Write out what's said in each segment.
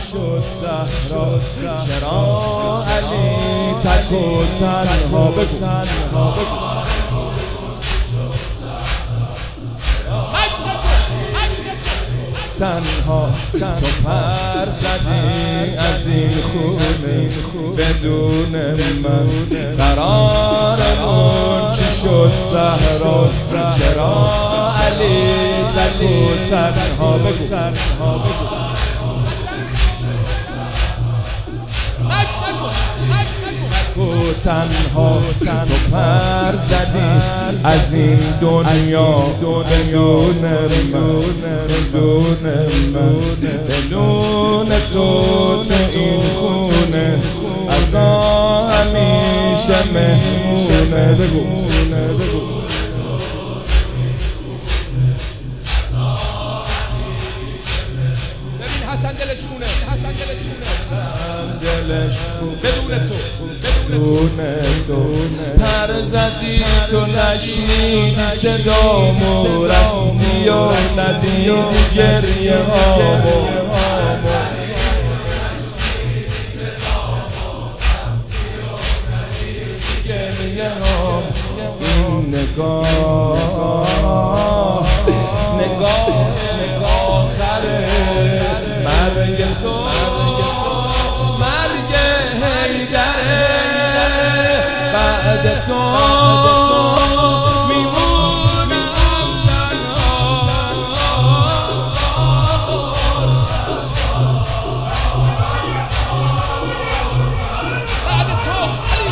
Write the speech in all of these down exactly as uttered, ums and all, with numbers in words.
شد زهرا چرا علی تک و تنها بگو تنها بگو تنها تو پر زدی از این خونه بدون من قرارمون چی شد زهرا چرا علی تک و تنها بگو تنها بگو و تنها تو پر زدی از این دنیا بدون من بدون من بدون تو تو این خونه از همیشه مهمونه بگو بگو حسن دلشونه حسن دلشونه بدون تو بدون تو پر زدی تو نشنیدی صدامو رفتی و ندیدی گریه هامو گریه هامو این نگاه نگاه نگاه خره مرگ تو مرگ حیدره بعد تو میمونم تنها بعد تو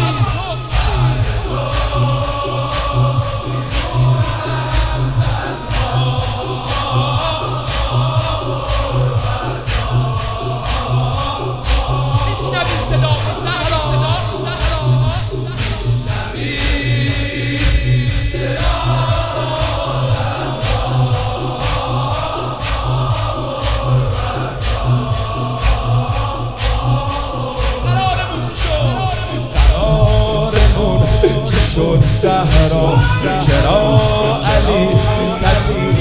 شد زهرا چرا علی تکی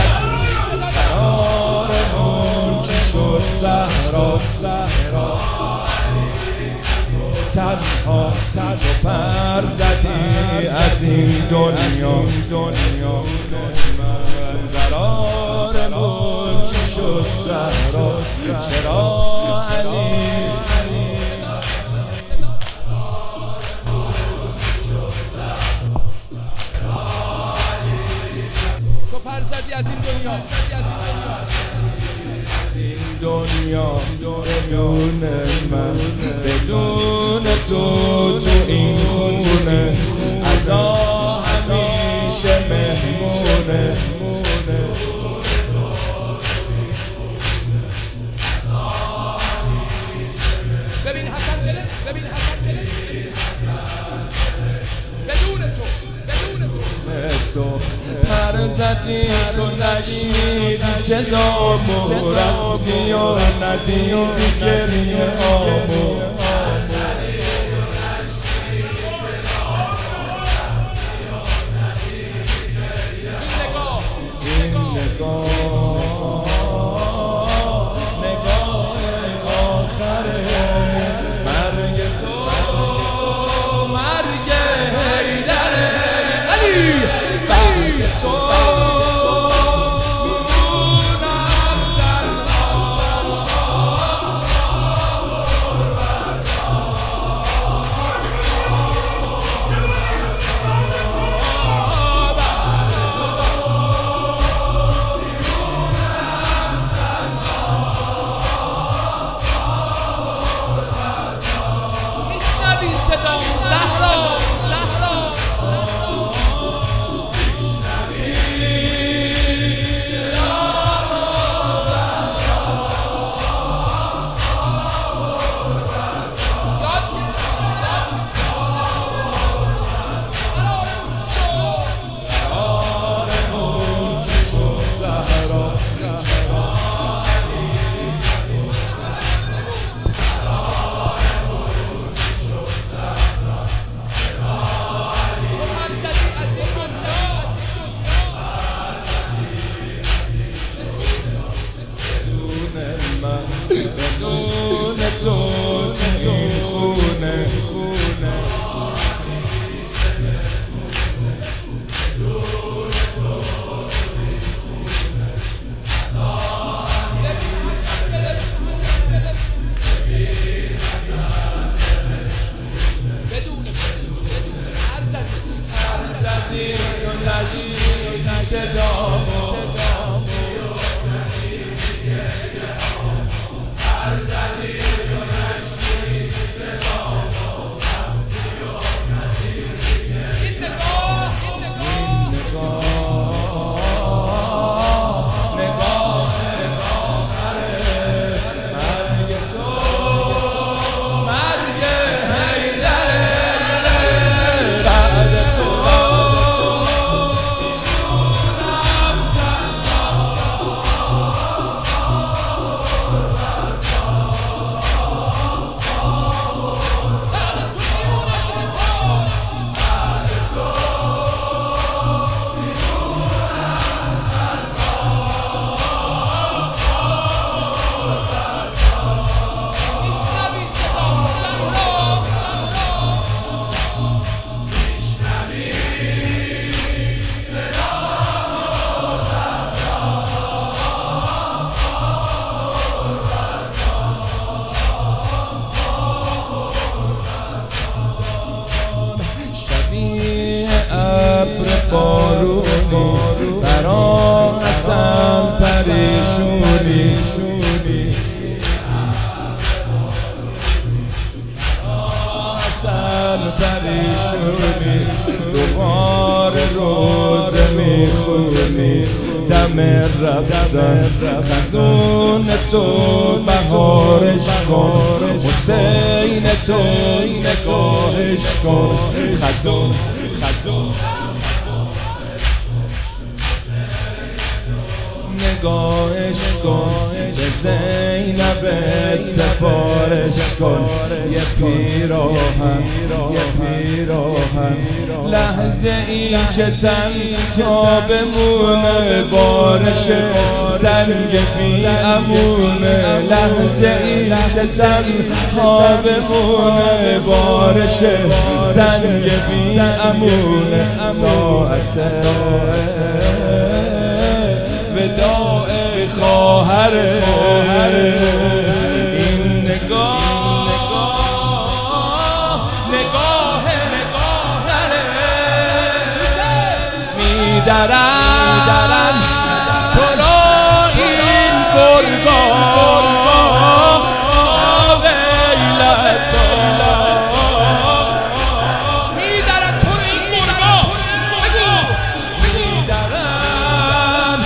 قرارمون چی شد زهرا تنها تنها پر زدی از این دنیا دنیا قرارمون چی شد زهرا چرا علی زدی از این دنیا این دنیا بدون من بدون تو تو این خونه از همیشه مهمونه ببین حسن دل ببین حسن دل بدون تو بدون تو تو پر زدی تو نشنیدی صدامو رفتی و ندیدی گریه هامو این نگاه نگاه آخره مرگ تو مرگ حیدره علی تو دم رفتن خزون تو بهارش کن حسین تو نگاهش کن خزون خزون نگاهش کن به زینب سفارش کن یه پیراهن یه پیراهن لحظه ای که تنها بمونه بارشه سنگ بی امونه لحظه ای که تنها بمونه بارشه سنگ بی امونه ساعت وداع خواهر این نگاه نگاه نگاهره میدرن تو را این گرگاه ویلتا میدرن تو این گرگاه میدرن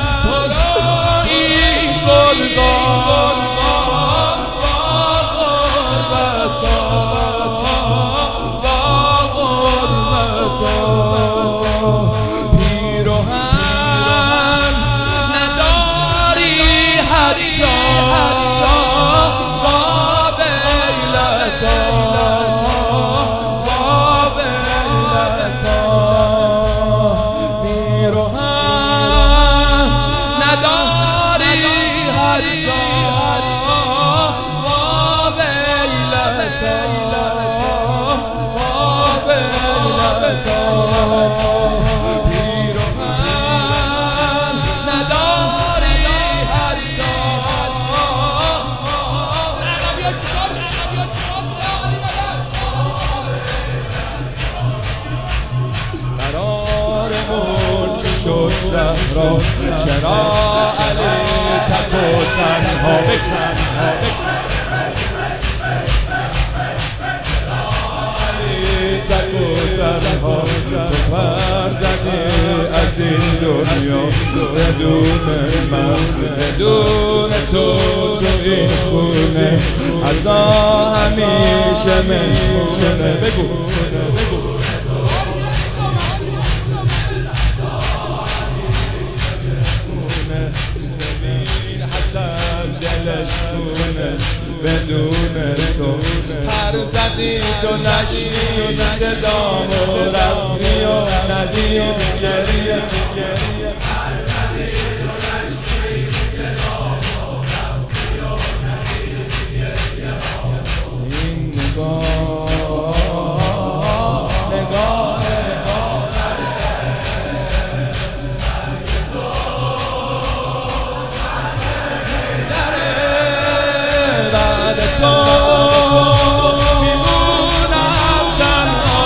پیراهن نداری حتی قابلتا قابلتا پیراهن نداری حتی قابلتا قابلتا شد زهرا چرا علی تک و تنها بکن علی تک و تنها تو پردنی از این دنیا بدون من بدون تو تو این خونه عزا همیشه مهمونه بگو بگو دلش خونه بدون تو هر زدی تو نشنی صدامو رفتی و ندید گریه گریه هر زدی تو نشنی صدامو رفتی و ندید گریه این نگاه نگاه تو میمونم تنها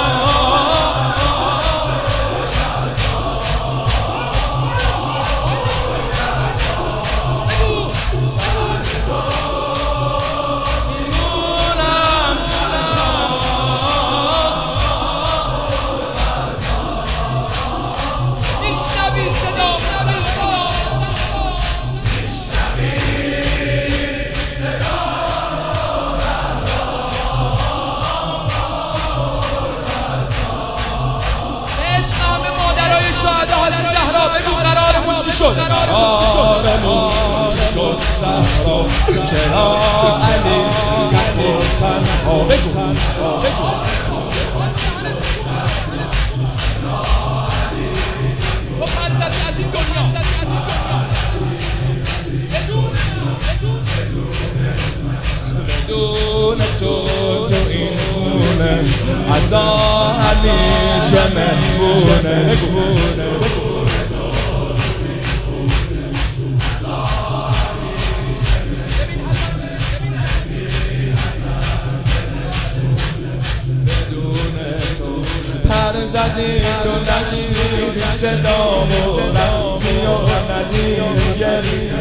میمونم میشنوی صدا شهدا حضرت زهرا بگو قرارمون چی شد قرارمون چی شد زهرا چرا علی تک و تنها بگو بگو تو پر زدی از این دنیا بدون تو تو این خونه عزا همیشه مهمونه بدون تو پر زدی تو نشنی صدامو رفتی و ندید گریه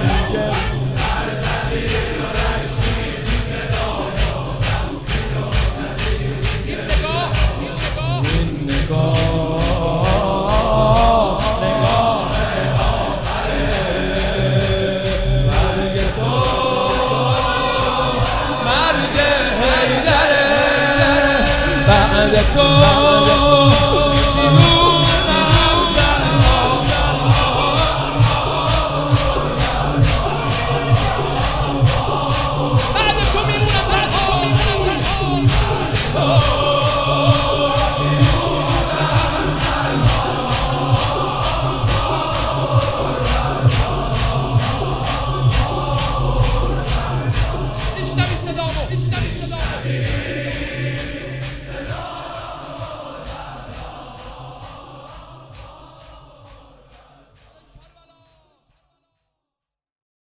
تو